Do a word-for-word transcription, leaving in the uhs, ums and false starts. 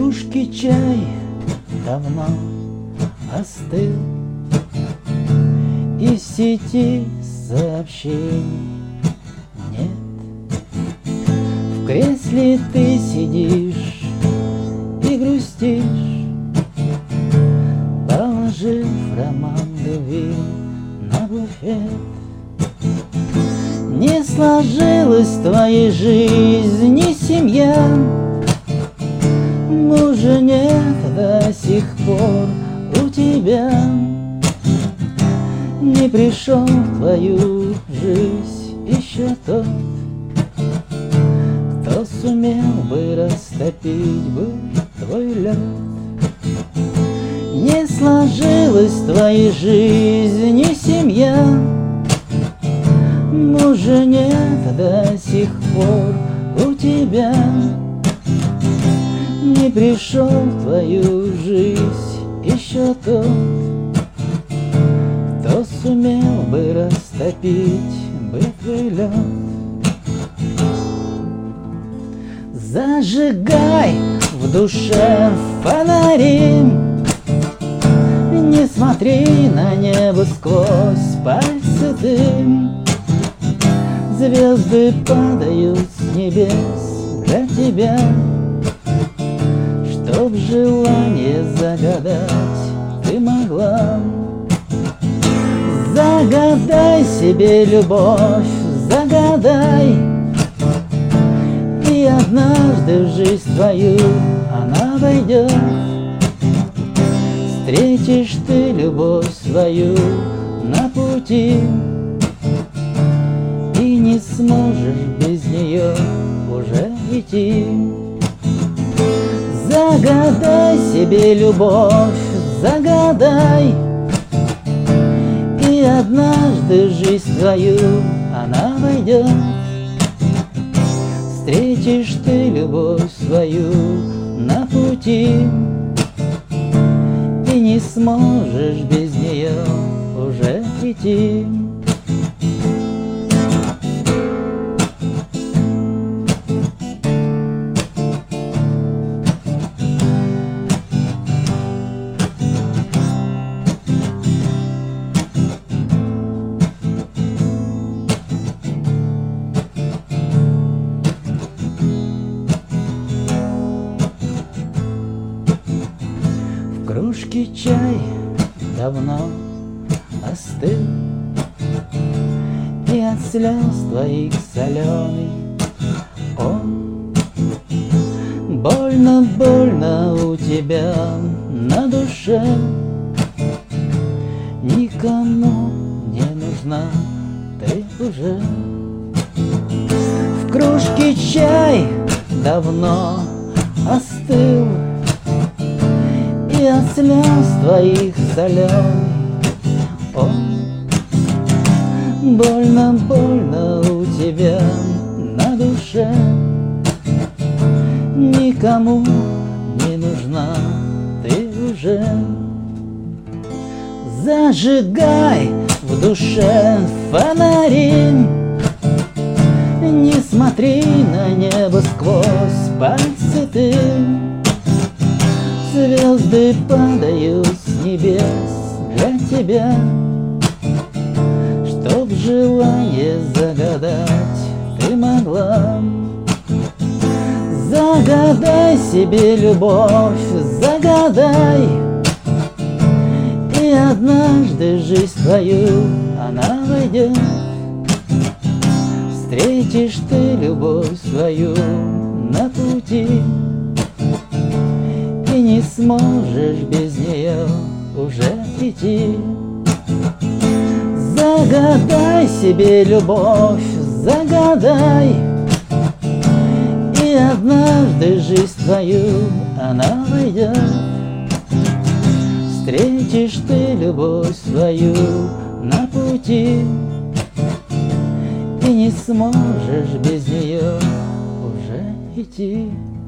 кружке чай давно остыл, и в сети сообщений нет. В кресле ты сидишь и грустишь, положив роман любви на буфет. Не сложилась в твоей жизни семья, мужа нет до сих пор у тебя. Не пришел в твою жизнь еще тот, кто сумел бы растопить бы твой лед. Не сложилась в твоей жизни семья, мужа нет до сих пор у тебя. Не пришел в твою жизнь еще тот, кто сумел бы растопить бы твой лед. Зажигай в душе фонари, не смотри на небо сквозь пальцы ты. Звезды падают с небес для тебя, чтоб желание загадать ты могла. Загадай себе любовь, загадай, и однажды в жизнь твою она войдет. Встретишь ты любовь свою на пути, и не сможешь без нее уже идти. Загадай себе любовь, загадай, и однажды в жизнь твою она войдет. Встретишь ты любовь свою на пути, и не сможешь без нее уже идти. В кружке чай давно остыл, и от слез твоих соленый он. Больно, больно у тебя на душе, никому не нужна ты уже. В кружке чай давно остыл, и от слез твоих соленый он. Больно, больно у тебя на душе, никому не нужна ты уже. Зажигай в душе фонари, не смотри на небо сквозь пальцы ты. Звезды падают с небес для тебя, чтоб желание загадать ты могла. Загадай себе любовь, загадай, и однажды в жизнь твою она войдет. Встретишь ты любовь свою на пути, и не сможешь без нее уже идти. Загадай себе любовь, загадай, и однажды в жизнь твою она войдет. Встретишь ты любовь свою на пути, и не сможешь без нее уже идти.